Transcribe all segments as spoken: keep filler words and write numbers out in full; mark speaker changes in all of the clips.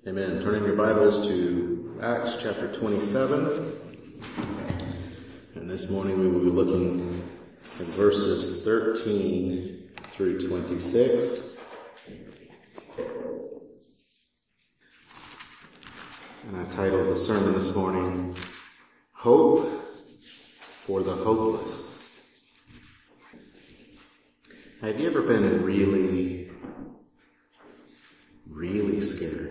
Speaker 1: Amen. Turning your Bibles to Acts chapter twenty-seven. And this morning we will be looking at verses thirteen through twenty-six. And I titled the sermon this morning, Hope for the Hopeless. Have you ever been really, really scared?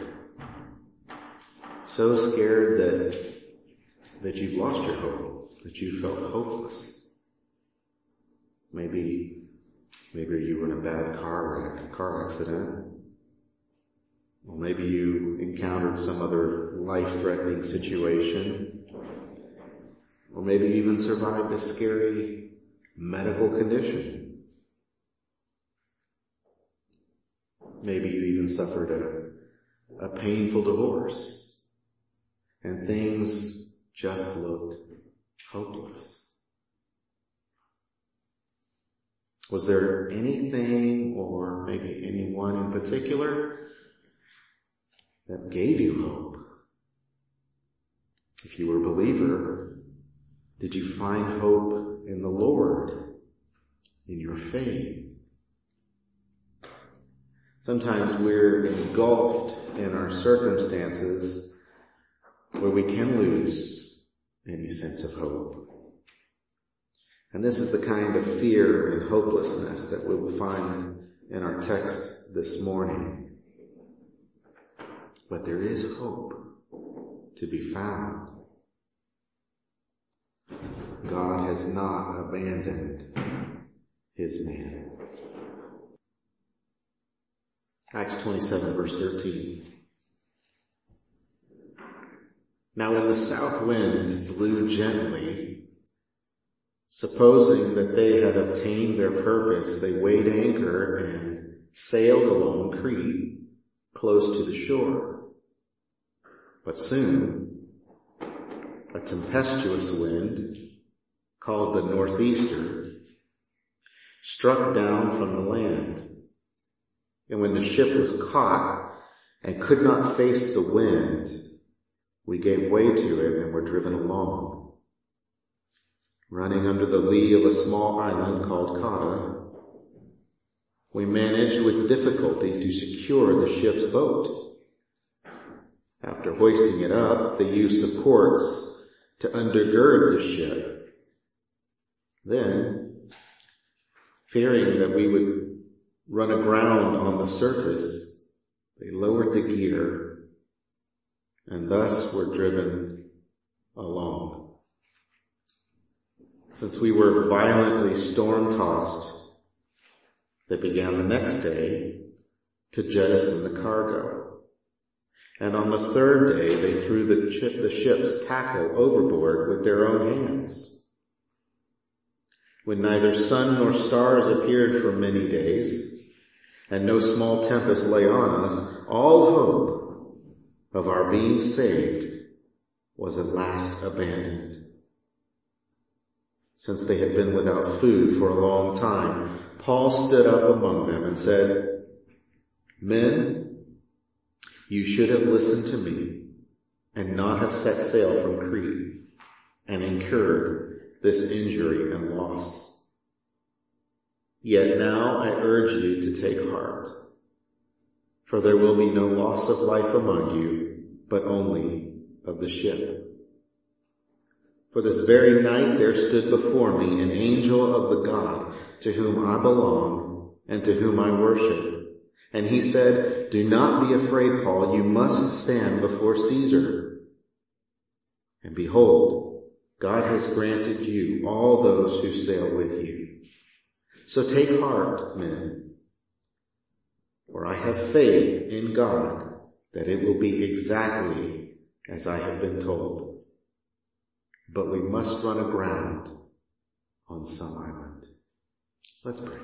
Speaker 1: So scared that that you've lost your hope, that you felt hopeless. Maybe, maybe you were in a bad car wreck, a car accident. Or maybe you encountered some other life-threatening situation. Or maybe you even survived a scary medical condition. Maybe you even suffered a, a painful divorce. And things just looked hopeless. Was there anything or maybe anyone in particular that gave you hope? If you were a believer, did you find hope in the Lord, in your faith? Sometimes we're engulfed in our circumstances where we can lose any sense of hope. And this is the kind of fear and hopelessness that we will find in our text this morning. But there is hope to be found. God has not abandoned his man. Acts twenty-seven verse thirteen. Now when the south wind blew gently, supposing that they had obtained their purpose, they weighed anchor and sailed along Crete, close to the shore. But soon, a tempestuous wind, called the northeaster, struck down from the land. And when the ship was caught and could not face the wind, we gave way to it and were driven along. Running under the lee of a small island called Cauda, we managed with difficulty to secure the ship's boat. After hoisting it up, they used supports to undergird the ship. Then, fearing that we would run aground on the Syrtis, they lowered the gear and thus were driven along. Since we were violently storm-tossed, they began the next day to jettison the cargo. And on the third day, they threw the, ship, the ship's tackle overboard with their own hands. When neither sun nor stars appeared for many days, and no small tempest lay on us, all hope of our being saved was at last abandoned. Since they had been without food for a long time, Paul stood up among them and said, Men, you should have listened to me and not have set sail from Crete and incurred this injury and loss. Yet now I urge you to take heart, for there will be no loss of life among you, but only of the ship. For this very night there stood before me an angel of the God to whom I belong and to whom I worship. And he said, Do not be afraid, Paul, you must stand before Caesar. And behold, God has granted you all those who sail with you. So take heart, men, for I have faith in God that it will be exactly as I have been told. But we must run aground on some island. Let's pray.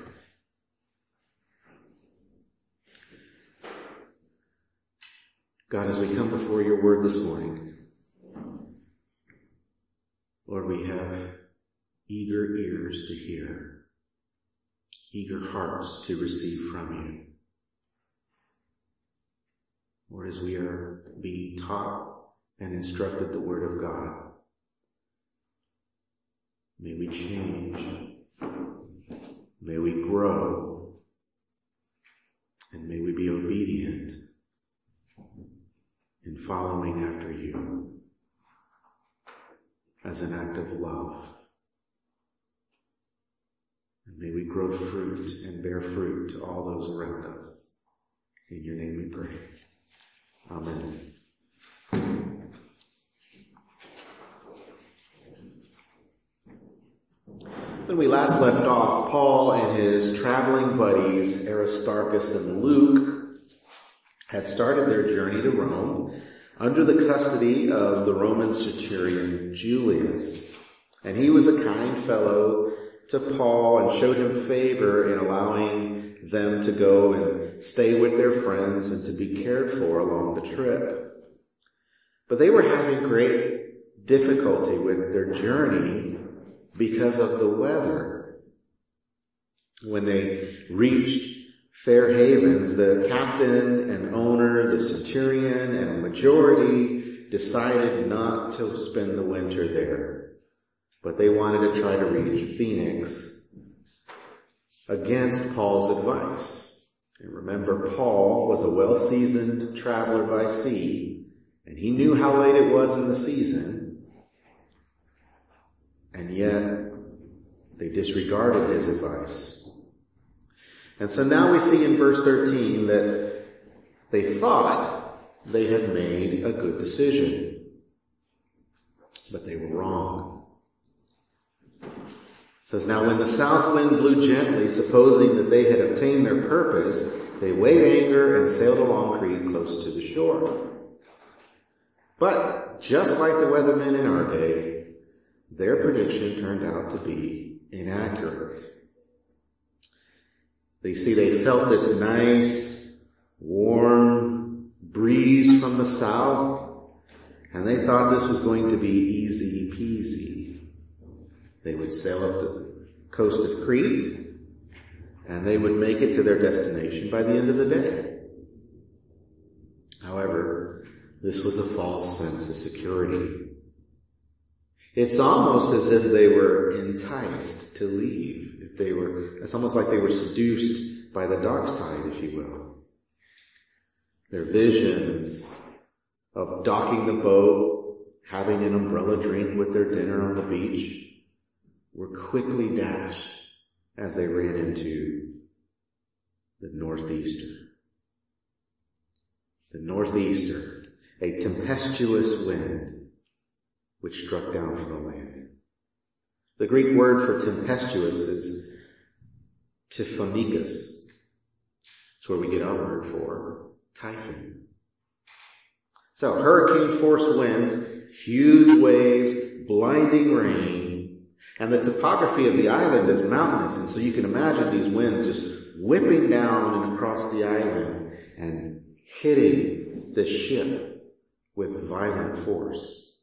Speaker 1: God, as we come before your word this morning, Lord, we have eager ears to hear, eager hearts to receive from you. or as we are being taught and instructed the Word of God. May we change. May we grow. And may we be obedient in following after you as an act of love. And may we grow fruit and bear fruit to all those around us. In your name we pray. Amen. When we last left off, Paul and his traveling buddies, Aristarchus and Luke, had started their journey to Rome under the custody of the Roman centurion Julius. And he was a kind fellow to Paul and showed him favor in allowing them to go and stay with their friends and to be cared for along the trip. But they were having great difficulty with their journey because of the weather. When they reached Fair Havens, the captain and owner, the centurion, and a majority decided not to spend the winter there. But they wanted to try to reach Phoenix against Paul's advice. And remember, Paul was a well-seasoned traveler by sea, and he knew how late it was in the season, and yet they disregarded his advice. And so now we see in verse thirteen that they thought they had made a good decision, but they were wrong. It says, now when the south wind blew gently, supposing that they had obtained their purpose, they weighed anchor and sailed along Crete close to the shore. But just like the weathermen in our day, their prediction turned out to be inaccurate. They see they felt this nice, warm breeze from the south, and they thought this was going to be easy peasy. They would sail up the coast of Crete, and they would make it to their destination by the end of the day. However, this was a false sense of security. It's almost as if they were enticed to leave. If they were, it's almost like they were seduced by the dark side, if you will. Their visions of docking the boat, having an umbrella drink with their dinner on the beach, were quickly dashed as they ran into the northeaster. The northeaster, a tempestuous wind which struck down from the land. The Greek word for tempestuous is typhonicus. That's where we get our word for typhoon. So hurricane force winds, huge waves, blinding rain, and the topography of the island is mountainous, and so you can imagine these winds just whipping down and across the island and hitting the ship with violent force.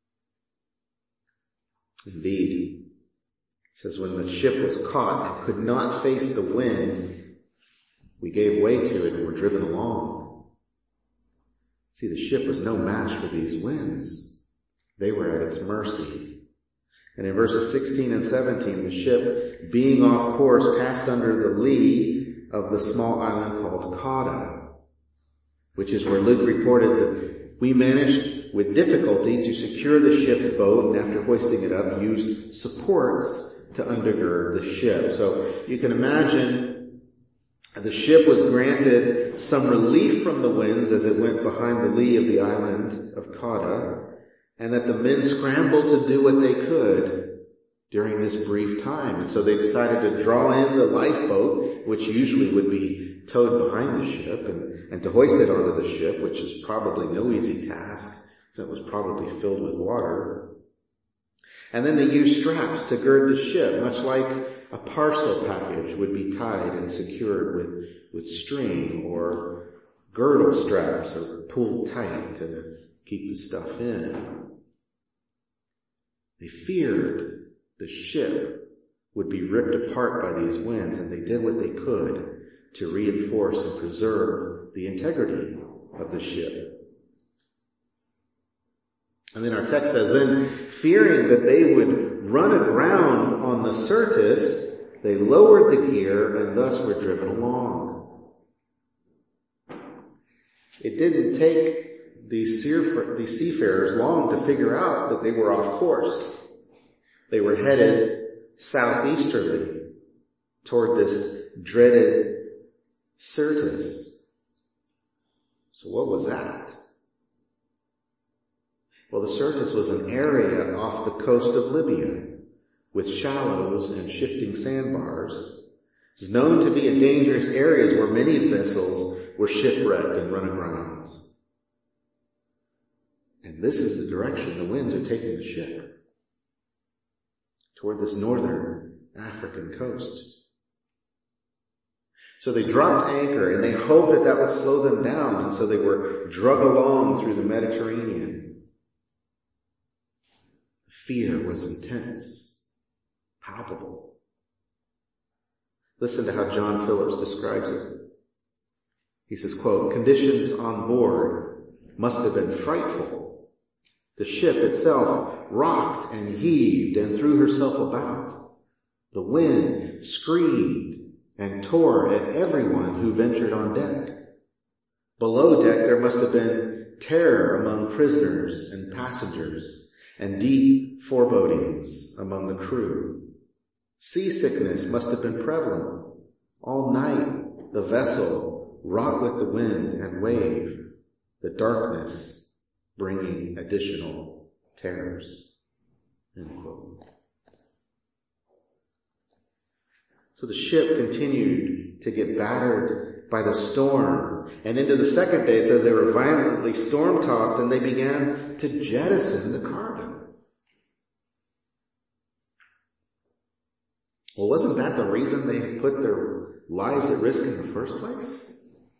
Speaker 1: Indeed, it says when the ship was caught and could not face the wind, we gave way to it and were driven along. See, the ship was no match for these winds. They were at its mercy. And in verses sixteen and seventeen, the ship, being off course, passed under the lee of the small island called Cauda, which is where Luke reported that we managed with difficulty to secure the ship's boat, and after hoisting it up, used supports to undergird the ship. So you can imagine the ship was granted some relief from the winds as it went behind the lee of the island of Cauda, and that the men scrambled to do what they could during this brief time. And so they decided to draw in the lifeboat, which usually would be towed behind the ship, and, and to hoist it onto the ship, which is probably no easy task, since it was probably filled with water. And then they used straps to gird the ship, much like a parcel package would be tied and secured with, with string, or girdle straps are pulled tight to keep the stuff in. They feared the ship would be ripped apart by these winds, and they did what they could to reinforce and preserve the integrity of the ship. And then our text says, then fearing that they would run aground on the Syrtis, they lowered the gear and thus were driven along. It didn't take these seafarers long to figure out that they were off course. They were headed southeasterly toward this dreaded Syrtis. So what was that? Well, the Syrtis was an area off the coast of Libya with shallows and shifting sandbars. It's known to be a dangerous area where many vessels were shipwrecked and run aground. And this is the direction the winds are taking the ship, toward this northern African coast. So they dropped anchor and they hoped that that would slow them down, and so they were drug along through the Mediterranean. Fear was intense, palpable. Listen to how John Phillips describes it. He says, quote, conditions on board must have been frightful. The ship itself rocked and heaved and threw herself about. The wind screamed and tore at everyone who ventured on deck. Below deck there must have been terror among prisoners and passengers, and deep forebodings among the crew. Seasickness must have been prevalent. All night the vessel rocked with the wind and wave, the darkness bringing additional terrors. End quote. So the ship continued to get battered by the storm. And into the second day it says they were violently storm-tossed and they began to jettison the cargo. Well, wasn't that the reason they put their lives at risk in the first place?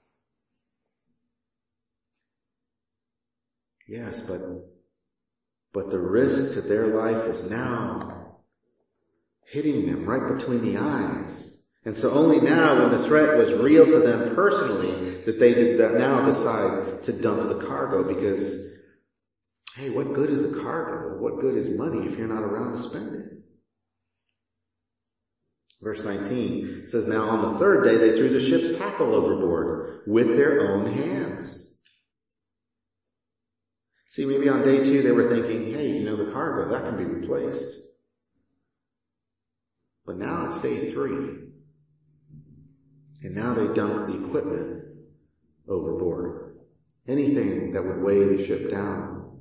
Speaker 1: Yes, but, but the risk to their life is now hitting them right between the eyes. And so only now, when the threat was real to them personally, that they did that now decide to dump the cargo, because, hey, what good is the cargo? What good is money if you're not around to spend it? Verse nineteen says, now on the third day they threw the ship's tackle overboard with their own hands. See, maybe on day two they were thinking, hey, you know, the cargo, that can be replaced. But now it's day three. And now they dump the equipment overboard. Anything that would weigh the ship down.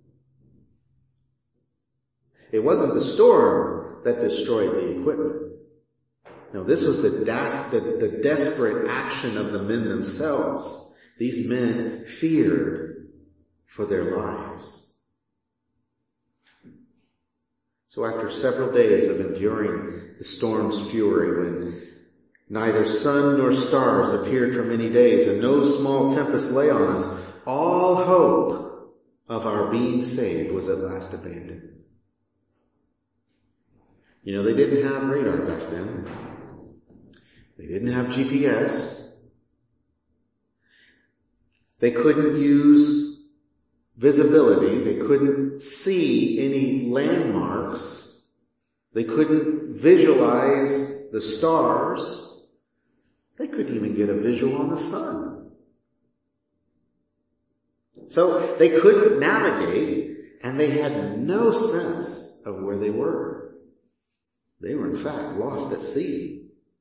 Speaker 1: It wasn't the storm that destroyed the equipment. No, this was the, das- the, the desperate action of the men themselves. These men feared for their lives. So after several days of enduring the storm's fury, when neither sun nor stars appeared for many days, and no small tempest lay on us, all hope of our being saved was at last abandoned. You know, they didn't have radar back then. They didn't have G P S. They couldn't use visibility. They couldn't see any landmarks. They couldn't visualize the stars. They couldn't even get a visual on the sun. So they couldn't navigate, and they had no sense of where they were. They were in fact lost at sea.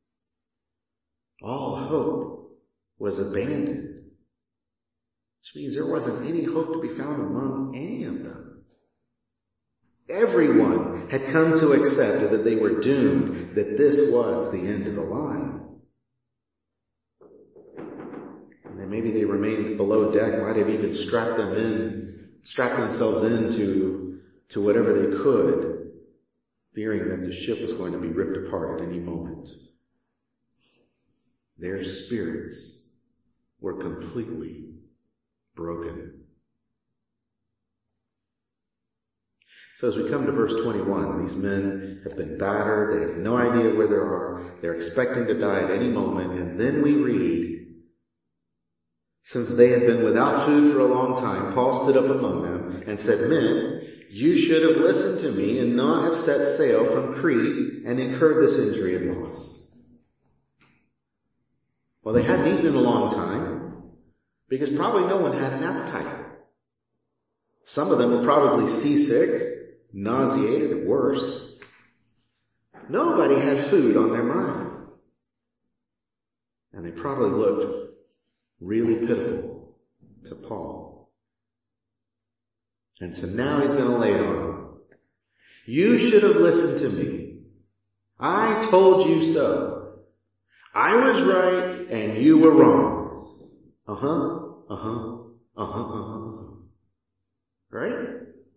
Speaker 1: All hope was abandoned, which means there wasn't any hope to be found among any of them. Everyone had come to accept that they were doomed, that this was the end of the line. And then maybe they remained below deck, might have even strapped them in, strapped themselves into to whatever they could, fearing that the ship was going to be ripped apart at any moment. Their spirits were completely broken. So as we come to verse twenty-one, these men have been battered. They have no idea where they are. They're expecting to die at any moment. And then we read, Since they had been without food for a long time, Paul stood up among them and said, "Men, you should have listened to me and not have set sail from Crete and incurred this injury and loss." Well, they hadn't eaten in a long time because probably no one had an appetite. Some of them were probably seasick, nauseated, or worse. Nobody had food on their mind. And they probably looked really pitiful to Paul. And so now he's going to lay it on them. "You should have listened to me. I told you so. I was right and you were wrong." Uh-huh, uh-huh, uh-huh, uh-huh. Right?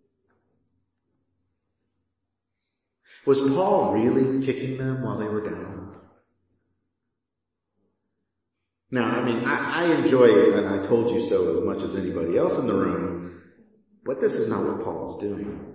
Speaker 1: Was Paul really kicking them while they were down? Now, I mean, I, I enjoy it, and I told you so as much as anybody else in the room, but this is not what Paul's doing.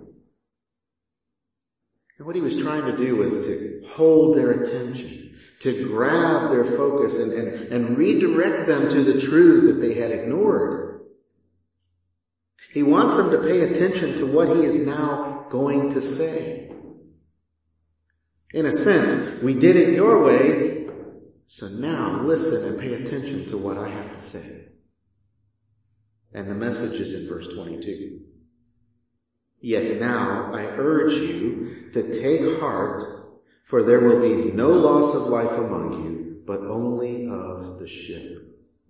Speaker 1: And what he was trying to do was to hold their attention, to grab their focus and, and, and redirect them to the truth that they had ignored. He wants them to pay attention to what he is now going to say. In a sense, we did it your way, so now listen and pay attention to what I have to say. And the message is in verse twenty-two. "Yet now I urge you to take heart, for there will be no loss of life among you, but only of the ship."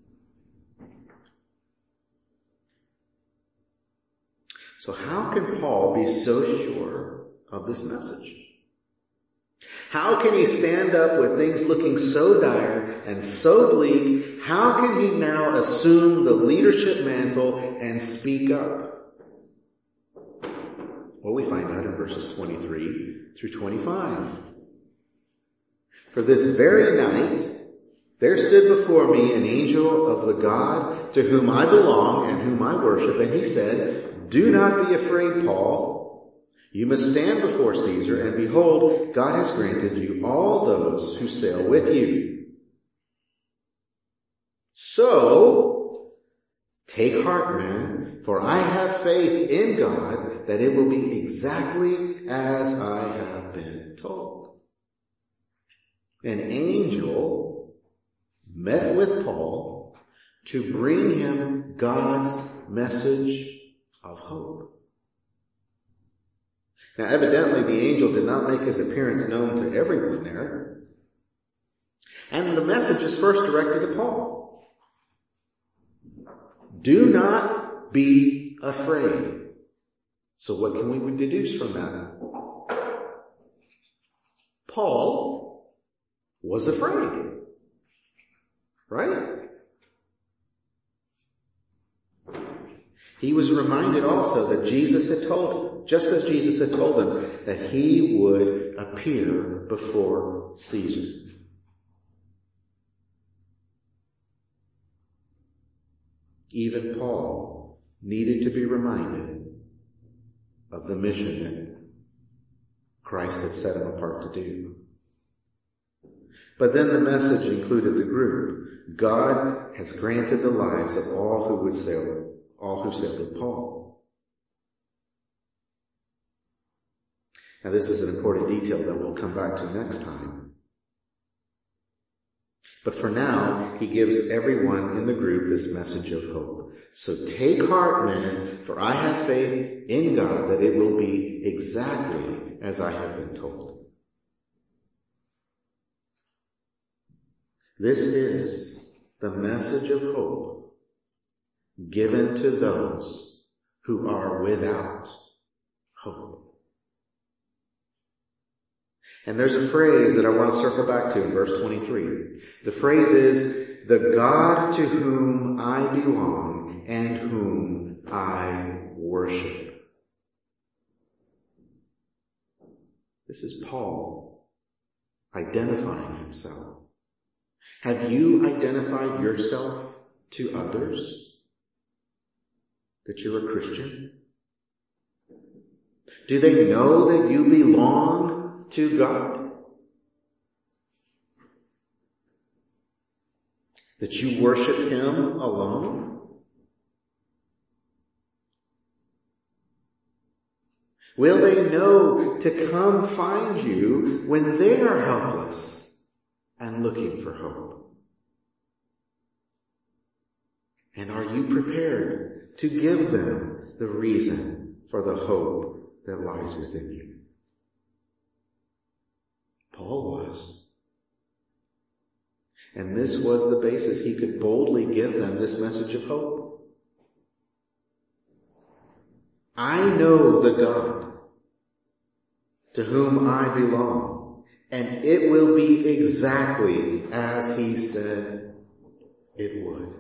Speaker 1: So how can Paul be so sure of this message? How can he stand up with things looking so dire and so bleak? How can he now assume the leadership mantle and speak up? Well, we find out in verses twenty-three through twenty-five. "For this very night there stood before me an angel of the God to whom I belong and whom I worship, and he said, 'Do not be afraid, Paul. You must stand before Caesar, and behold, God has granted you all those who sail with you. So, take heart, men, for I have faith in God that it will be exactly as I have been told.'" An angel met with Paul to bring him God's message of hope. Now, evidently, the angel did not make his appearance known to everyone there. And the message is first directed to Paul. Do not be afraid. So what can we deduce from that? Paul was afraid. Right? He was reminded also that Jesus had told him, just as Jesus had told him, that he would appear before Caesar. Even Paul needed to be reminded of the mission that Christ had set him apart to do. But then the message included the group. God has granted the lives of all who would sail all who sailed with Paul. Now this is an important detail that we'll come back to next time. But for now, he gives everyone in the group this message of hope. So take heart, men, for I have faith in God that it will be exactly as I have been told. This is the message of hope given to those who are without hope. And there's a phrase that I want to circle back to in verse twenty-three. The phrase is, "The God to whom I belong and whom I worship." This is Paul identifying himself. Have you identified yourself to others that you're a Christian? Do they know that you belong to God? That you worship him alone? Will they know to come find you when they are helpless and looking for hope? And are you prepared to give them the reason for the hope that lies within you? Paul was. And this was the basis he could boldly give them this message of hope. I know the God to whom I belong, and it will be exactly as he said it would.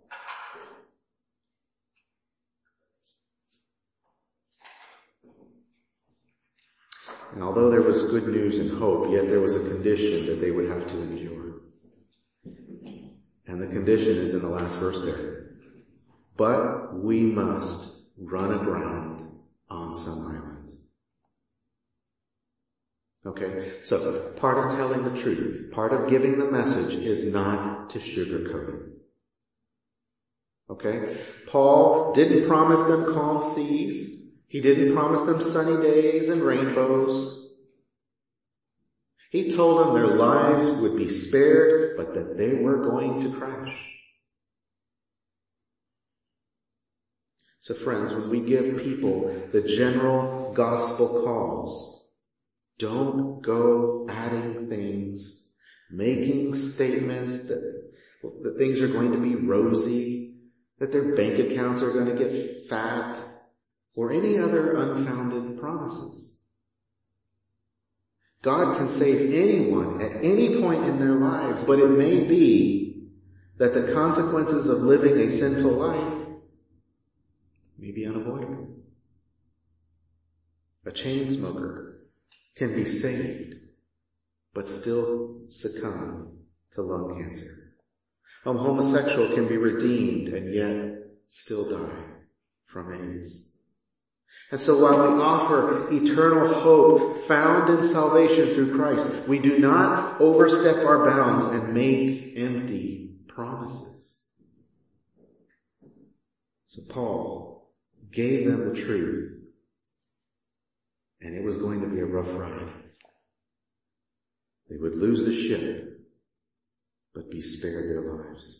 Speaker 1: And although there was good news and hope, yet there was a condition that they would have to endure. And the condition is in the last verse there. But we must run aground on some island. Okay, so part of telling the truth, part of giving the message is not to sugarcoat it. Okay? Paul didn't promise them calm seas. He didn't promise them sunny days and rainbows. He told them their lives would be spared, but that they were going to crash. So friends, when we give people the general gospel calls, don't go adding things, making statements that, that things are going to be rosy, that their bank accounts are going to get fat, or any other unfounded promises. God can save anyone at any point in their lives, but it may be that the consequences of living a sinful life may be unavoidable. A chain smoker can be saved, but still succumb to lung cancer. A homosexual can be redeemed and yet still die from AIDS. And so while we offer eternal hope found in salvation through Christ, we do not overstep our bounds and make empty promises. So Paul gave them the truth, and it was going to be a rough ride. They would lose the ship, but be spared their lives.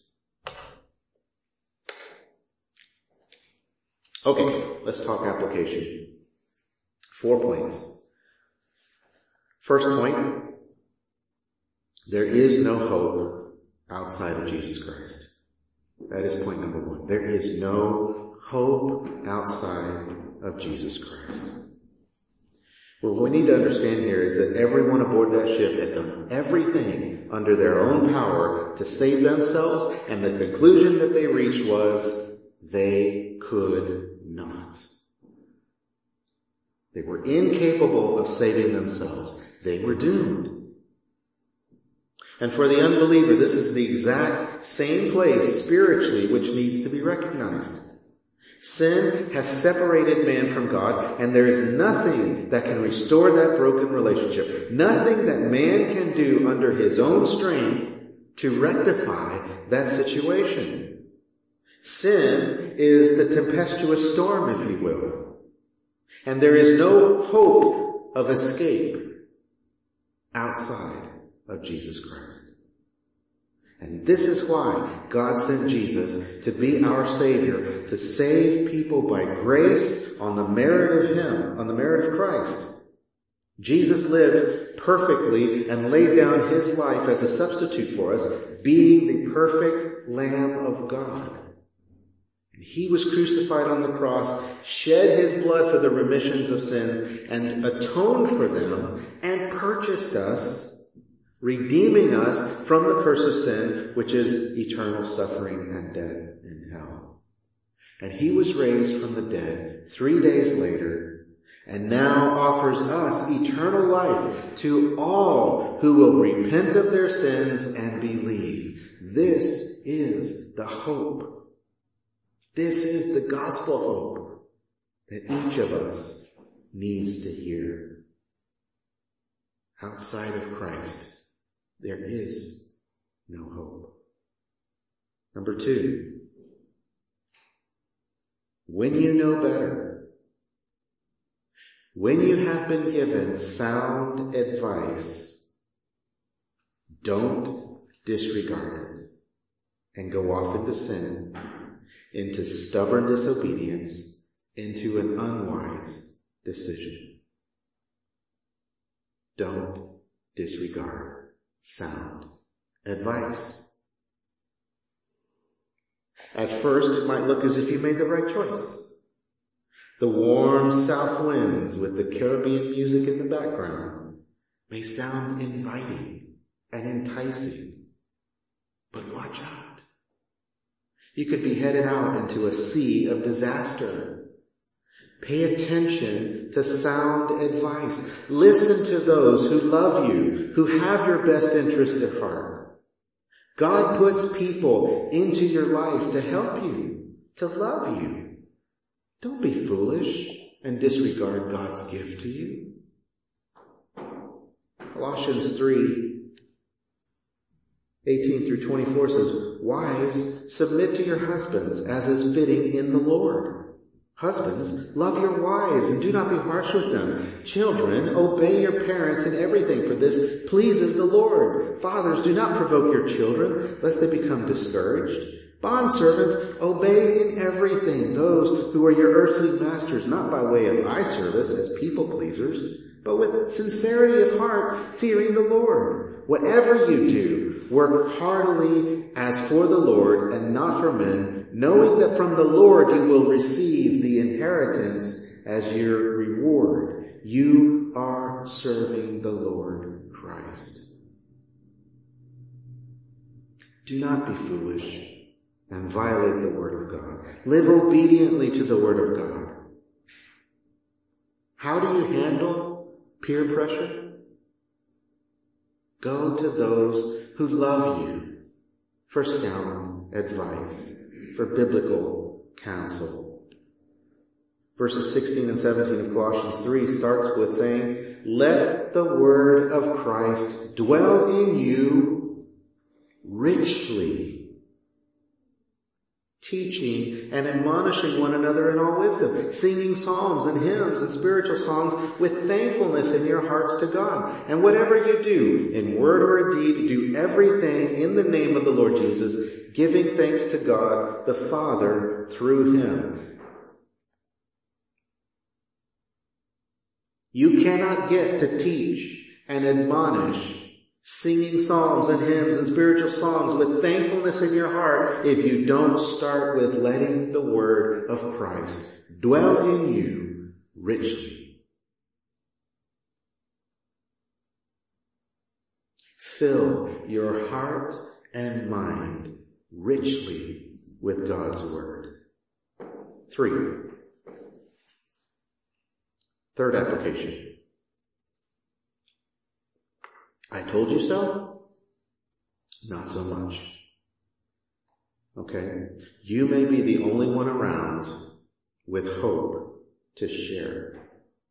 Speaker 1: Okay, let's talk application. Four points. First point, there is no hope outside of Jesus Christ. That is point number one. There is no hope outside of Jesus Christ. Well, what we need to understand here is that everyone aboard that ship had done everything under their own power to save themselves, and the conclusion that they reached was they could not. They were incapable of saving themselves. They were doomed. And for the unbeliever, this is the exact same place spiritually which needs to be recognized. Sin has separated man from God, and there is nothing that can restore that broken relationship. Nothing that man can do under his own strength to rectify that situation. Sin is the tempestuous storm, if you will. And there is no hope of escape outside of Jesus Christ. And this is why God sent Jesus to be our Savior, to save people by grace on the merit of Him, on the merit of Christ. Jesus lived perfectly and laid down His life as a substitute for us, being the perfect Lamb of God. And He was crucified on the cross, shed His blood for the remissions of sin, and atoned for them, and purchased us, redeeming us from the curse of sin, which is eternal suffering and death in hell. And He was raised from the dead three days later, and now offers us eternal life to all who will repent of their sins and believe. This is the hope. This is the gospel hope that each of us needs to hear. Outside of Christ, there is no hope. Number two, when you know better, when you have been given sound advice, don't disregard it and go off into sin, into stubborn disobedience, into an unwise decision. Don't disregard sound advice. At first, it might look as if you made the right choice. The warm south winds with the Caribbean music in the background may sound inviting and enticing, but watch out. You could be headed out into a sea of disaster. Pay attention to sound advice. Listen to those who love you, who have your best interest at heart. God puts people into your life to help you, to love you. Don't be foolish and disregard God's gift to you. Colossians three, eighteen through twenty-four says, "Wives, submit to your husbands as is fitting in the Lord. Husbands, love your wives and do not be harsh with them. Children, obey your parents in everything, for this pleases the Lord. Fathers, do not provoke your children, lest they become discouraged. Bondservants, obey in everything those who are your earthly masters, not by way of eye service as people pleasers, but with sincerity of heart, fearing the Lord. Whatever you do, work heartily as for the Lord and not for men, knowing that from the Lord you will receive the inheritance as your reward. You are serving the Lord Christ." Do not be foolish and violate the word of God. Live obediently to the word of God. How do you handle peer pressure? Go to those who love you for sound advice, for biblical counsel. Verses sixteen and seventeen of Colossians three starts with saying, "Let the word of Christ dwell in you richly, teaching and admonishing one another in all wisdom, singing psalms and hymns and spiritual songs with thankfulness in your hearts to God. And whatever you do, in word or in deed, do everything in the name of the Lord Jesus, giving thanks to God the Father through him." You cannot get to teach and admonish singing psalms and hymns and spiritual songs with thankfulness in your heart if you don't start with letting the word of Christ dwell in you richly. Fill your heart and mind richly with God's word. Three. Third application. I told you so? Not so much. Okay? You may be the only one around with hope to share.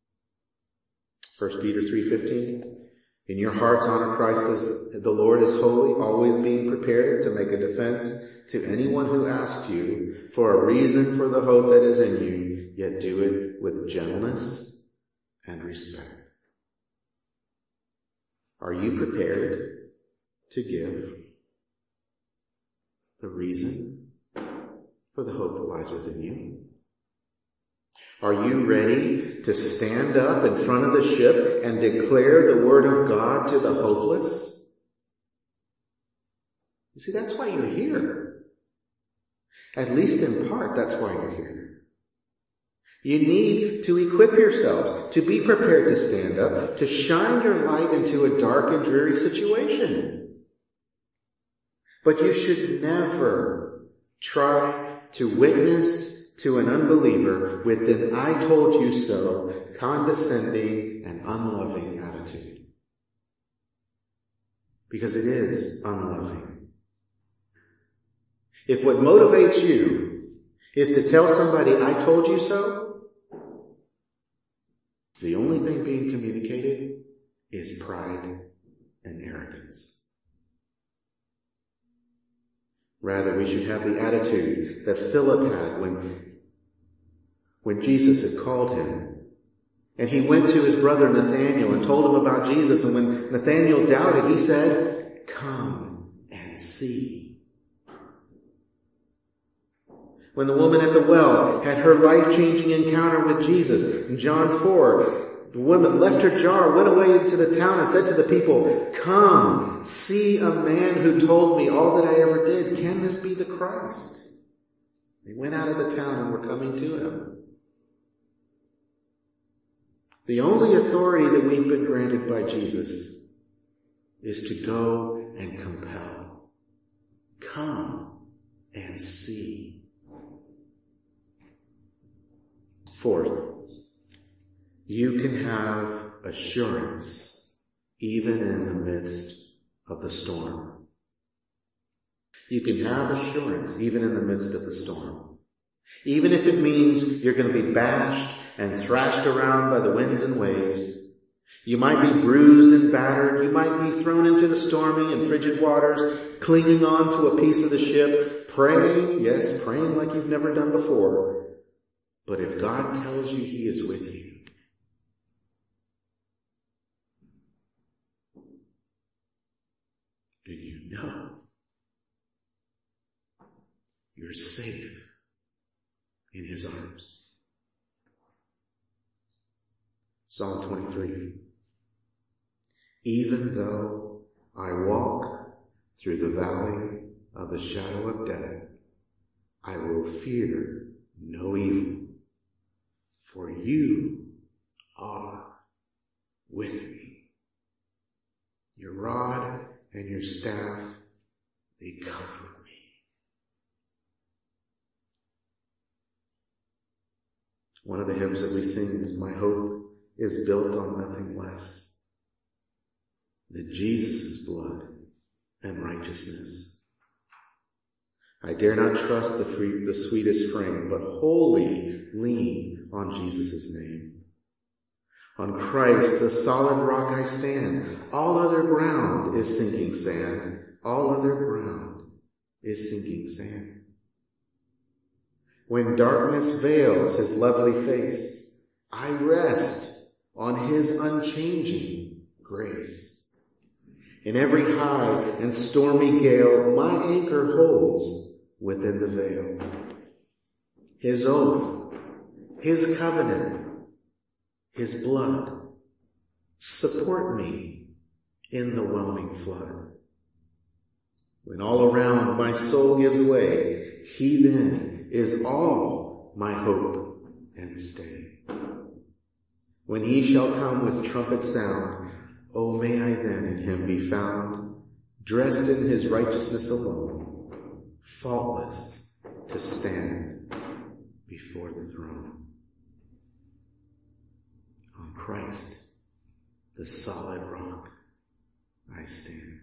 Speaker 1: First Peter three fifteen. "In your hearts honor Christ as the Lord is holy, always being prepared to make a defense to anyone who asks you for a reason for the hope that is in you, yet do it with gentleness and respect." Are you prepared to give the reason for the hope that lies within you? Are you ready to stand up in front of the ship and declare the word of God to the hopeless? You see, that's why you're here. At least in part, that's why you're here. You need to equip yourselves to be prepared to stand up, to shine your light into a dark and dreary situation. But you should never try to witness to an unbeliever with an "I told you so" condescending and unloving attitude. Because it is unloving. If what motivates you is to tell somebody, "I told you so," the only thing being communicated is pride and arrogance. Rather, we should have the attitude that Philip had when, when Jesus had called him. And he went to his brother Nathanael and told him about Jesus. And when Nathanael doubted, he said, "Come and see." When the woman at the well had her life-changing encounter with Jesus, in John four, the woman left her jar, went away into the town and said to the people, "Come, see a man who told me all that I ever did. Can this be the Christ?" They went out of the town and were coming to him. The only authority that we've been granted by Jesus is to go and compel. Come and see. Fourth, you can have assurance even in the midst of the storm. You can have assurance even in the midst of the storm. Even if it means you're going to be bashed and thrashed around by the winds and waves. You might be bruised and battered. You might be thrown into the stormy and frigid waters, clinging on to a piece of the ship, praying, yes, praying like you've never done before. But if God tells you He is with you, then you know you're safe in His arms. Psalm twenty-three. Even though I walk through the valley of the shadow of death, I will fear no evil, for you are with me. Your rod and your staff, they comfort me. One of the hymns that we sing is, "My hope is built on nothing less than Jesus' blood and righteousness. I dare not trust the, free, the sweetest frame, but wholly lean on Jesus' name. On Christ, the solid rock, I stand. All other ground is sinking sand. All other ground is sinking sand. When darkness veils His lovely face, I rest on His unchanging grace. In every high and stormy gale, my anchor holds within the veil. His oath, His covenant, His blood support me in the whelming flood. When all around my soul gives way, He then is all my hope and stay. When He shall come with trumpet sound, oh, may I then in Him be found, dressed in His righteousness alone, faultless to stand before the throne. On Christ, the solid rock, I stand.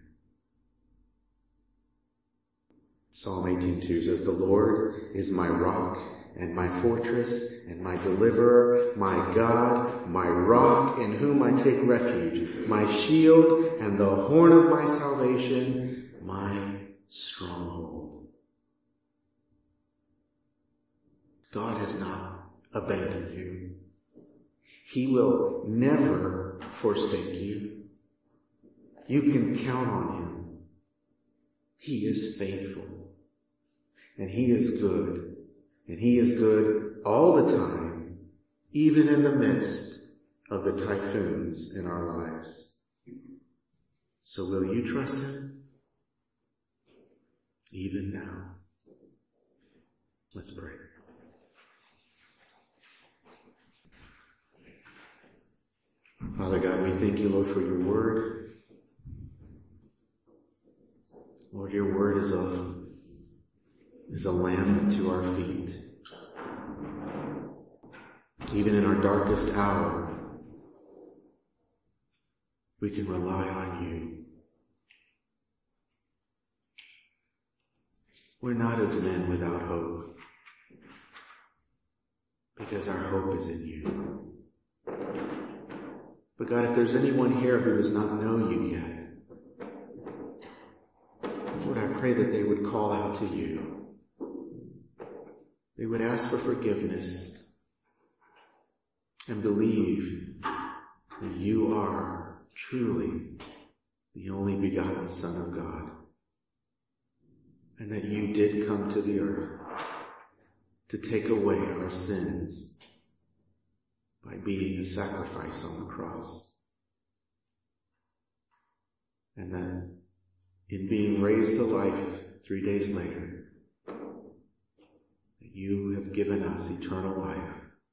Speaker 1: Psalm eighteen two says, "The Lord is my rock and my fortress and my deliverer, my God, my rock in whom I take refuge, my shield and the horn of my salvation, my stronghold." God has not abandoned you. He will never forsake you. You can count on Him. He is faithful. And He is good. And He is good all the time, even in the midst of the typhoons in our lives. So will you trust Him? Even now. Let's pray. Father God, we thank you, Lord, for your word. Lord, your word is a, is a lamp to our feet. Even in our darkest hour, we can rely on you. We're not as men without hope, because our hope is in you. But God, if there's anyone here who does not know you yet, Lord, I pray pray that they would call out to you. They would ask for forgiveness and believe that you are truly the only begotten Son of God, and that you did come to the earth to take away our sins by being a sacrifice on the cross. And that in being raised to life three days later, that you have given us eternal life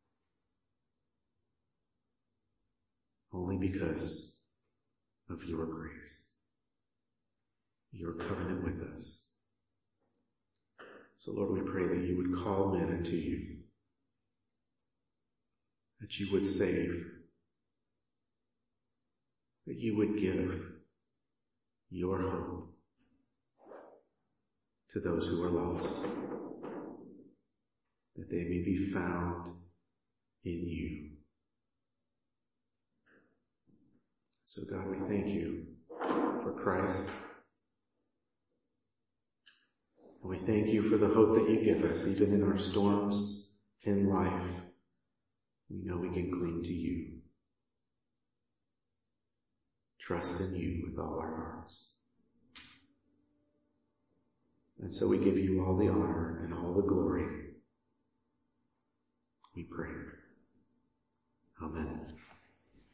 Speaker 1: only because of your grace, your covenant with us. So Lord, we pray that you would call men unto you, that you would save, that you would give your hope to those who are lost, that they may be found in you. So God, we thank you for Christ. And we thank you for the hope that you give us, even in our storms in life. We know we can cling to you. Trust in you with all our hearts. And so we give you all the honor and all the glory. We pray.